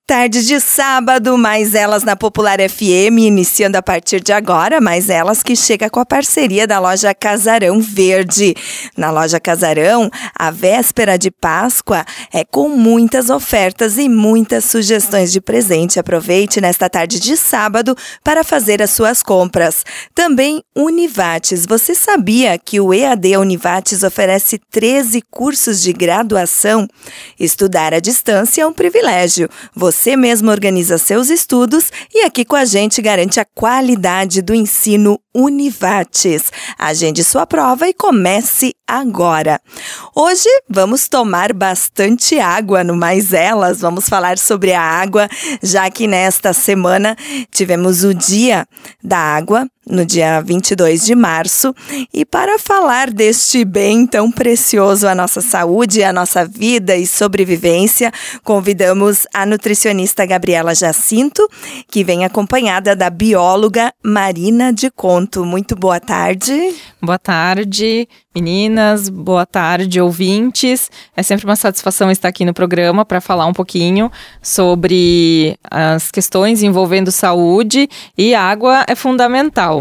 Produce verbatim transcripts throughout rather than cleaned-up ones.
Tarde de sábado, Mais Elas na Popular F M, iniciando a partir de agora, Mais Elas que chega com a parceria da loja Casarão Verde. Na loja Casarão, a véspera de Páscoa é com muitas ofertas e muitas sugestões de presente. Aproveite nesta tarde de sábado para fazer as suas compras. Também Univates. Você sabia que o E A D Univates oferece treze cursos de graduação? Estudar à distância é um privilégio. Você Você mesmo organiza seus estudos e aqui com a gente garante a qualidade do ensino Univates. Agende sua prova e comece agora. Hoje vamos tomar bastante água no Mais Elas. Vamos falar sobre a água, já que nesta semana tivemos o Dia da Água, no dia vinte e dois de março. E para falar deste bem tão precioso à nossa saúde, à nossa vida e sobrevivência, convidamos a nutricionista Gabriela Jacinto, que vem acompanhada da bióloga Marina de Conto. Muito boa tarde. Boa tarde, meninas. Boa tarde, ouvintes. É sempre uma satisfação estar aqui no programa para falar um pouquinho sobre as questões envolvendo saúde, e água é fundamental.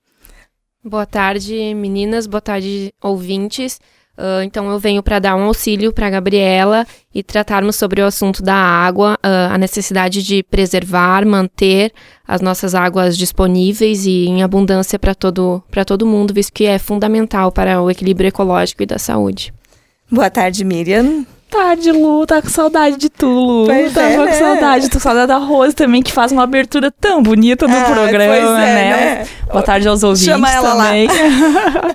Boa tarde, meninas. Boa tarde, ouvintes. Uh, então, eu venho para dar um auxílio para a Gabriela e tratarmos sobre o assunto da água, uh, a necessidade de preservar, manter as nossas águas disponíveis e em abundância para todo, para todo mundo, visto que é fundamental para o equilíbrio ecológico e da saúde. Boa tarde, Miriam. Tarde, Lu, tá com saudade de tu, Lu. Pois Tava é, com né? saudade, tô com saudade da Rose também, que faz uma abertura tão bonita do ah, programa, pois é, né? né? Boa tarde aos ouvintes. Chama ela também. lá.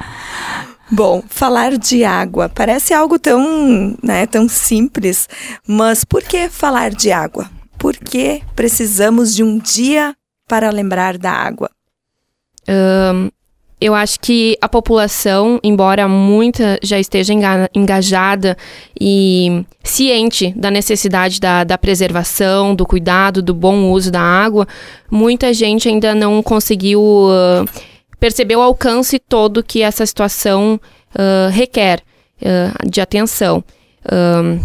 Bom, falar de água parece algo tão, né, tão simples, mas por que falar de água? Por que precisamos de um dia para lembrar da água? Um, eu acho que a população, embora muita já esteja enga- engajada e ciente da necessidade da, da preservação, do cuidado, do bom uso da água, muita gente ainda não conseguiu uh, perceber o alcance todo que essa situação uh, requer uh, de atenção. Um,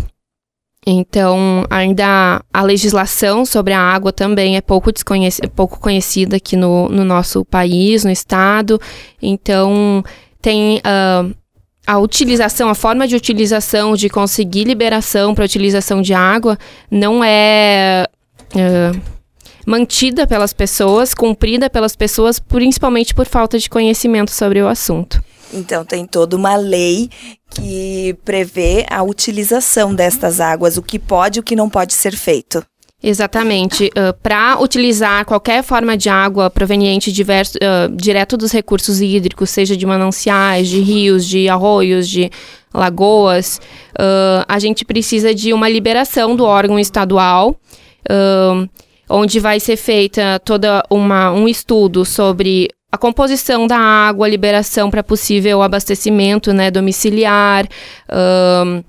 Então, ainda a legislação sobre a água também é pouco, desconhec- pouco conhecida aqui no, no nosso país, no estado. Então, tem uh, a utilização, a forma de utilização, de conseguir liberação para a utilização de água, não é uh, mantida pelas pessoas, cumprida pelas pessoas, principalmente por falta de conhecimento sobre o assunto. Então, tem toda uma lei que prevê a utilização destas águas, o que pode e o que não pode ser feito. Exatamente. Uh, para utilizar qualquer forma de água proveniente diverso, uh, direto dos recursos hídricos, seja de mananciais, de rios, de arroios, de lagoas, uh, a gente precisa de uma liberação do órgão estadual, uh, onde vai ser feita toda uma, um estudo sobre a composição da água, a liberação para possível abastecimento, né, domiciliar, uh,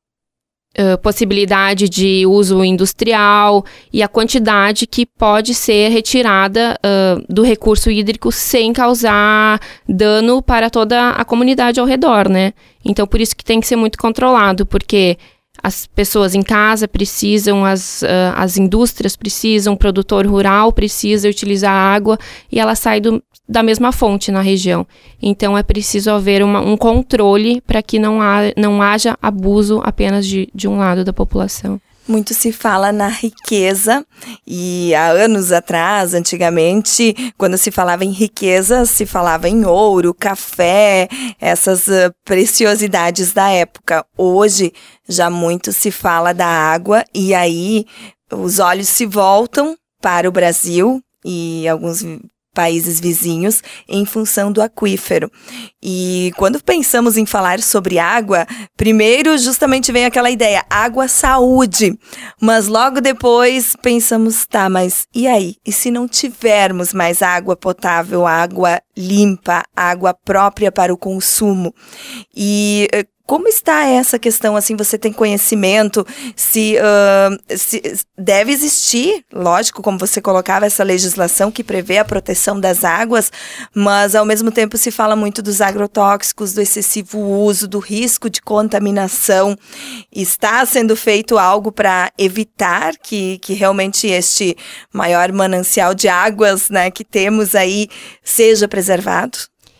uh, possibilidade de uso industrial e a quantidade que pode ser retirada uh, do recurso hídrico sem causar dano para toda a comunidade ao redor, né? Então, por isso que tem que ser muito controlado, porque as pessoas em casa precisam, as, uh, as indústrias precisam, o produtor rural precisa utilizar a água e ela sai do, da mesma fonte na região. Então, é preciso haver uma, um controle para que não, ha, não haja abuso apenas de, de um lado da população. Muito se fala na riqueza e há anos atrás, antigamente, quando se falava em riqueza, se falava em ouro, café, essas uh, preciosidades da época. Hoje, já muito se fala da água e aí os olhos se voltam para o Brasil e alguns países vizinhos em função do aquífero. E quando pensamos em falar sobre água, primeiro justamente vem aquela ideia, água saúde, mas logo depois pensamos, tá, mas e aí? E se não tivermos mais água potável, água limpa, água própria para o consumo? E Como está essa questão, assim, você tem conhecimento, se, uh, se deve existir, lógico, como você colocava, essa legislação que prevê a proteção das águas, mas ao mesmo tempo se fala muito dos agrotóxicos, do excessivo uso, do risco de contaminação. Está sendo feito algo para evitar que, que realmente este maior manancial de águas, né, que temos aí seja preservado?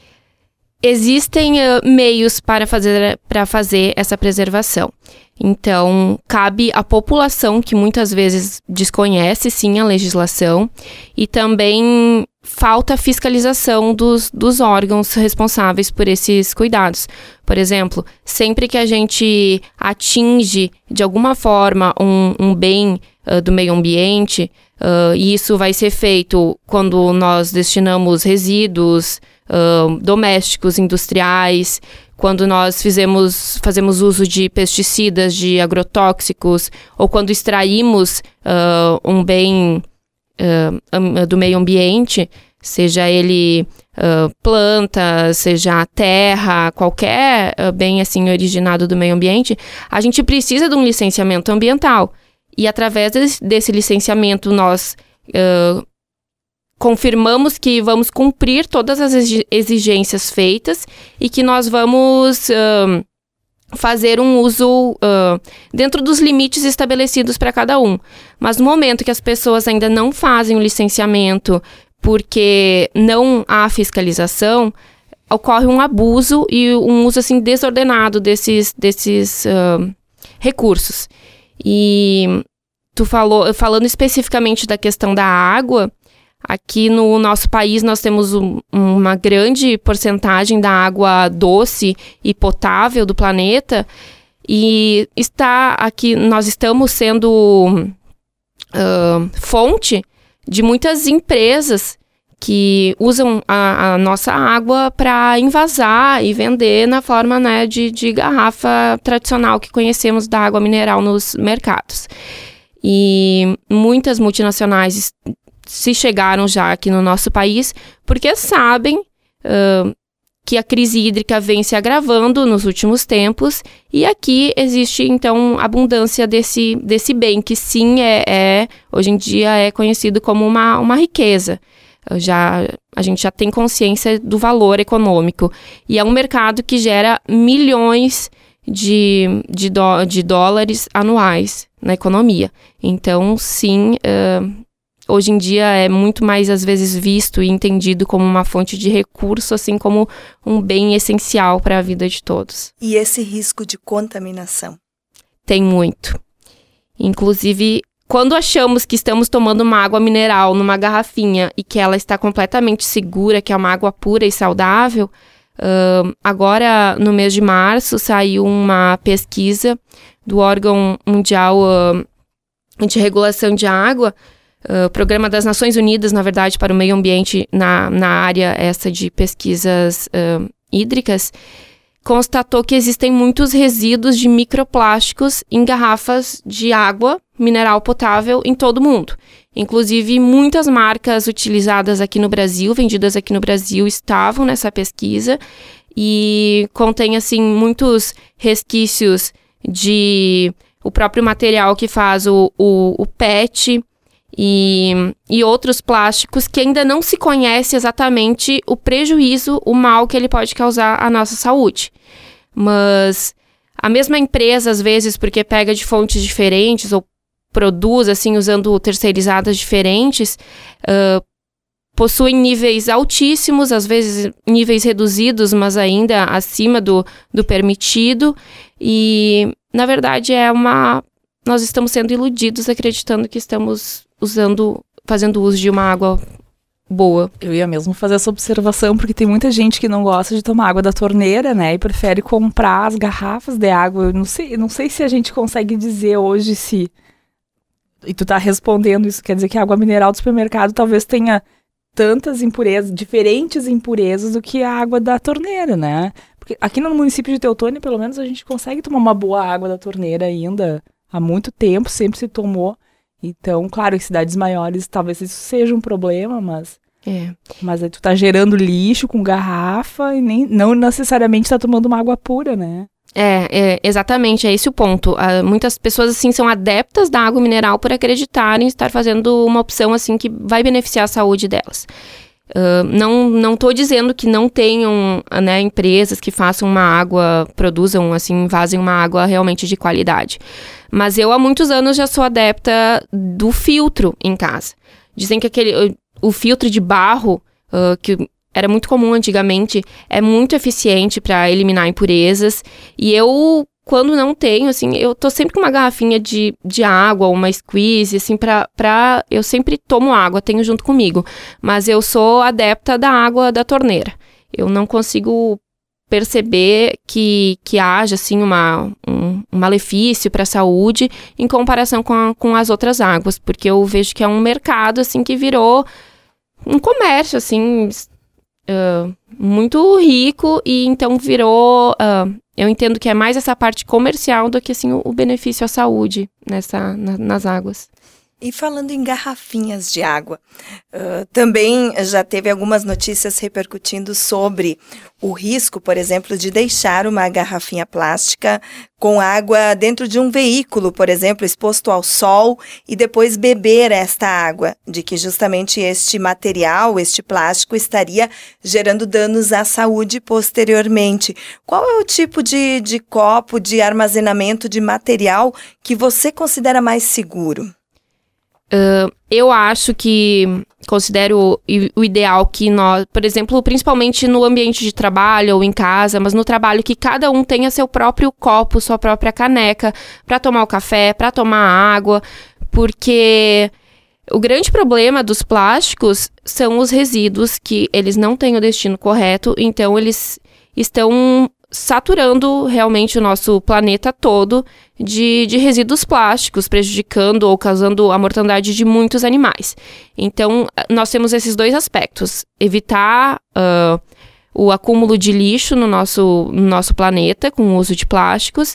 Existem uh, meios para fazer, para fazer essa preservação. Então, cabe à população que muitas vezes desconhece, sim, a legislação, e também falta fiscalização dos, dos órgãos responsáveis por esses cuidados. Por exemplo, sempre que a gente atinge, de alguma forma, um, um bem uh, do meio ambiente, uh, e isso vai ser feito quando nós destinamos resíduos Uh, domésticos, industriais, quando nós fizemos, fazemos uso de pesticidas, de agrotóxicos, ou quando extraímos uh, um bem uh, um, do meio ambiente, seja ele uh, planta, seja terra, qualquer uh, bem assim originado do meio ambiente, a gente precisa de um licenciamento ambiental. E através desse, desse licenciamento nós uh, confirmamos que vamos cumprir todas as exigências feitas e que nós vamos uh, fazer um uso uh, dentro dos limites estabelecidos para cada um. Mas no momento que as pessoas ainda não fazem o licenciamento porque não há fiscalização, ocorre um abuso e um uso assim, desordenado desses, desses uh, recursos. E tu falou, falando especificamente da questão da água, aqui no nosso país nós temos um, uma grande porcentagem da água doce e potável do planeta e está aqui, nós estamos sendo uh, fonte de muitas empresas que usam a, a nossa água para envasar e vender na forma, né, de, de garrafa tradicional que conhecemos da água mineral nos mercados. E muitas multinacionais se chegaram já aqui no nosso país, porque sabem uh, que a crise hídrica vem se agravando nos últimos tempos, e aqui existe, então, abundância desse, desse bem, que sim, é, é, hoje em dia é conhecido como uma, uma riqueza. Já, a gente já tem consciência do valor econômico, e é um mercado que gera milhões de, de, do, de dólares anuais na economia. Então, sim... Uh, Hoje em dia é muito mais, às vezes, visto e entendido como uma fonte de recurso, assim como um bem essencial para a vida de todos. E esse risco de contaminação? Tem muito. Inclusive, quando achamos que estamos tomando uma água mineral numa garrafinha e que ela está completamente segura, que é uma água pura e saudável, uh, agora, no mês de março, saiu uma pesquisa do órgão mundial uh, de regulação de água, Uh, Programa das Nações Unidas, na verdade, para o meio ambiente na, na área essa de pesquisas uh, hídricas, constatou que existem muitos resíduos de microplásticos em garrafas de água mineral potável em todo o mundo. Inclusive, muitas marcas utilizadas aqui no Brasil, vendidas aqui no Brasil, estavam nessa pesquisa e contém, assim, muitos resquícios de o próprio material que faz o, o, o P E T, E, e outros plásticos que ainda não se conhece exatamente o prejuízo, o mal que ele pode causar à nossa saúde. Mas a mesma empresa, às vezes, porque pega de fontes diferentes ou produz, assim, usando terceirizadas diferentes, uh, possuem níveis altíssimos, às vezes níveis reduzidos, mas ainda acima do, do permitido. E, na verdade, é uma... nós estamos sendo iludidos acreditando que estamos usando, fazendo uso de uma água boa. Eu ia mesmo fazer essa observação, porque tem muita gente que não gosta de tomar água da torneira, né? E prefere comprar as garrafas de água. Eu não sei, não sei se a gente consegue dizer hoje se... E tu tá respondendo isso, quer dizer que a água mineral do supermercado talvez tenha tantas impurezas, diferentes impurezas do que a água da torneira, né? Porque aqui no município de Teutônia, pelo menos, a gente consegue tomar uma boa água da torneira ainda há muito tempo, sempre se tomou. Então, claro, em cidades maiores talvez isso seja um problema, mas... É. Mas aí tu tá gerando lixo com garrafa e nem, não necessariamente tá tomando uma água pura, né? É, é, exatamente, é esse o ponto. Uh, muitas pessoas, assim, são adeptas da água mineral por acreditarem estar fazendo uma opção, assim, que vai beneficiar a saúde delas. Uh, não, não tô dizendo que não tenham, né, empresas que façam uma água, produzam, assim, vazem uma água realmente de qualidade. Mas eu, há muitos anos, já sou adepta do filtro em casa. Dizem que aquele, o filtro de barro, uh, que era muito comum antigamente, é muito eficiente para eliminar impurezas. E eu, quando não tenho, assim, eu tô sempre com uma garrafinha de, de água, uma squeeze, assim, pra, pra... Eu sempre tomo água, tenho junto comigo. Mas eu sou adepta da água da torneira. Eu não consigo perceber que, que haja, assim, uma, um, um malefício para a saúde em comparação com, a, com as outras águas. Porque eu vejo que é um mercado, assim, que virou um comércio, assim... Uh, muito rico, e então virou, uh, eu entendo que é mais essa parte comercial do que, assim, o, o benefício à saúde nessa, na, nas águas. E falando em garrafinhas de água, uh, também já teve algumas notícias repercutindo sobre o risco, por exemplo, de deixar uma garrafinha plástica com água dentro de um veículo, por exemplo, exposto ao sol, e depois beber esta água, de que justamente este material, este plástico, estaria gerando danos à saúde posteriormente. Qual é o tipo de, de copo, de armazenamento de material que você considera mais seguro? Uh, eu acho que, considero o ideal que nós, por exemplo, principalmente no ambiente de trabalho ou em casa, mas no trabalho, que cada um tenha seu próprio copo, sua própria caneca, para tomar o café, para tomar água, porque o grande problema dos plásticos são os resíduos, que eles não têm o destino correto, então eles estão saturando realmente o nosso planeta todo de, de resíduos plásticos, prejudicando ou causando a mortandade de muitos animais. Então, nós temos esses dois aspectos: evitar uh, o acúmulo de lixo no nosso, no nosso planeta com o uso de plásticos,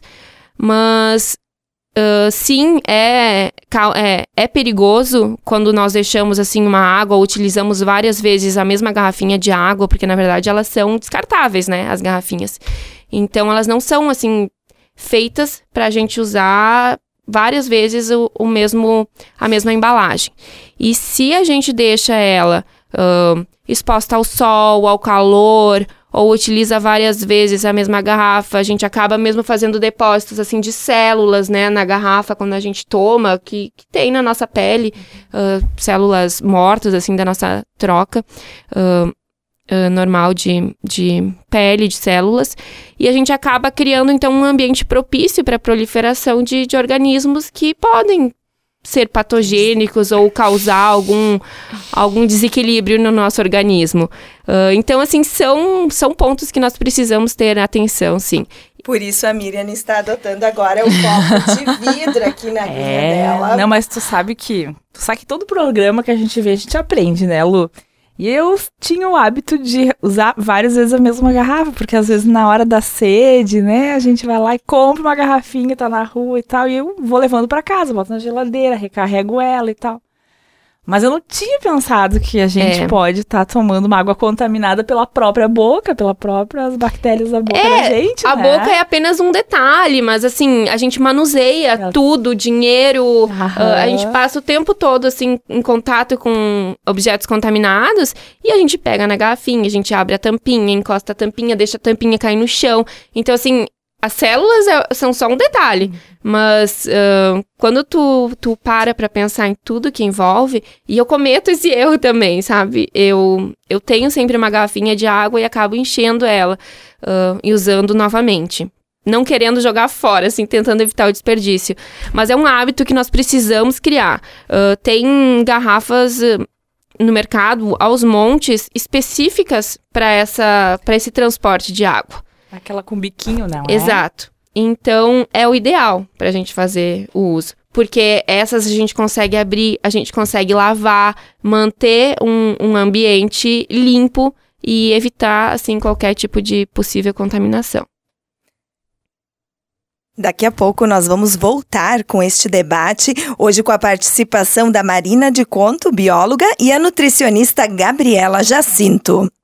mas uh, sim, é, é, é perigoso quando nós deixamos, assim, uma água, ou utilizamos várias vezes a mesma garrafinha de água, porque na verdade elas são descartáveis, né, as garrafinhas. Então elas não são, assim, feitas para a gente usar várias vezes o, o mesmo, a mesma embalagem. E se a gente deixa ela uh, exposta ao sol, ao calor, ou utiliza várias vezes a mesma garrafa, a gente acaba mesmo fazendo depósitos, assim, de células, né, na garrafa quando a gente toma, que, que tem na nossa pele, uh, células mortas, assim, da nossa troca uh, uh, normal de, de pele, de células, e a gente acaba criando, então, um ambiente propício para a proliferação de, de organismos que podem ser patogênicos ou causar algum, algum desequilíbrio no nosso organismo. Uh, então, assim, são, são pontos que nós precisamos ter atenção, sim. Por isso a Miriam está adotando agora o copo de vidro aqui na linha é, dela. Não, mas tu sabe que... Tu sabe que todo programa que a gente vê, a gente aprende, né, Lu? E eu tinha o hábito de usar várias vezes a mesma garrafa, porque às vezes na hora da sede, né, a gente vai lá e compra uma garrafinha, tá na rua e tal, e eu vou levando pra casa, boto na geladeira, recarrego ela e tal. Mas eu não tinha pensado que a gente é. pode estar tá tomando uma água contaminada pela própria boca, pelas próprias bactérias da boca é, da gente, a né? boca é apenas um detalhe, mas assim, a gente manuseia é. tudo, dinheiro, uh, a gente passa o tempo todo, assim, em contato com objetos contaminados, e a gente pega na garrafinha, a gente abre a tampinha, encosta a tampinha, deixa a tampinha cair no chão. Então, assim, as células é, são só um detalhe, mas uh, quando tu, tu para pra pensar em tudo que envolve, e eu cometo esse erro também, sabe? Eu, eu tenho sempre uma garrafinha de água e acabo enchendo ela uh, e usando novamente. Não querendo jogar fora, assim, tentando evitar o desperdício. Mas é um hábito que nós precisamos criar. Uh, tem garrafas uh, no mercado, aos montes, específicas para essa, para esse transporte de água. Aquela com biquinho, não é? Exato. Então, é o ideal pra gente fazer o uso. Porque essas a gente consegue abrir, a gente consegue lavar, manter um, um ambiente limpo e evitar, assim, qualquer tipo de possível contaminação. Daqui a pouco nós vamos voltar com este debate, hoje com a participação da Marina de Conto, bióloga, e a nutricionista Gabriela Jacinto.